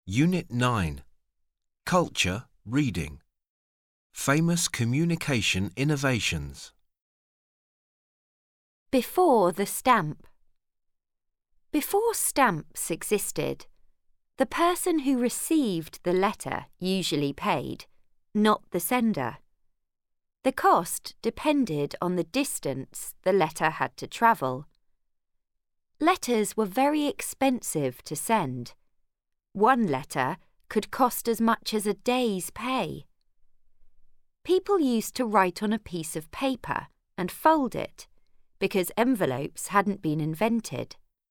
Unit 9. Culture Reading. Famous Communication Innovations. Before the stamp. Before stamps existed, the person who received the letter usually paid, not the sender. The cost depended on the distance the letter had to travel. Letters were very expensive to send. One letter could cost as much as a day's pay. People used to write on a piece of paper and fold it, because envelopes hadn't been invented.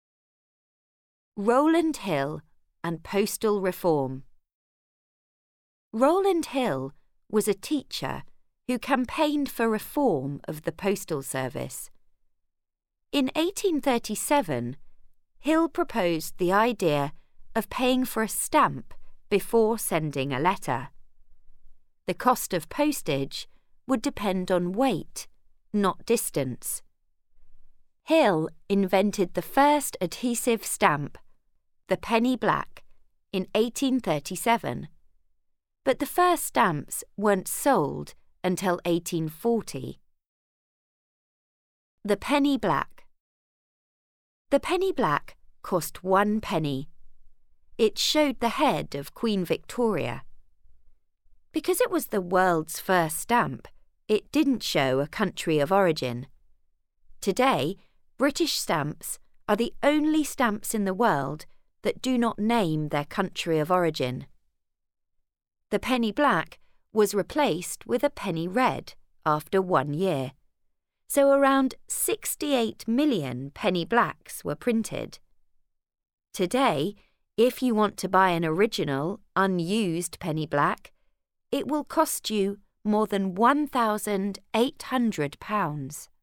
Rowland Hill and Postal Reform. Rowland Hill was a teacher who campaigned for reform of the postal service. In 1837, Hill proposed the idea of paying for a stamp before sending a letter. The cost of postage would depend on weight, not distance. Hill invented the first adhesive stamp, the penny black, in 1837, but the first stamps weren't sold until 1840. The penny black. The penny black cost 1 penny. It showed the head of Queen Victoria. Because it was the world's first stamp, it didn't show a country of origin. Today, British stamps are the only stamps in the world that do not name their country of origin. The penny black was replaced with a penny red after 1 year, so around 68 million penny blacks were printed. Today, if you want to buy an original, unused penny black, it will cost you more than £1,800.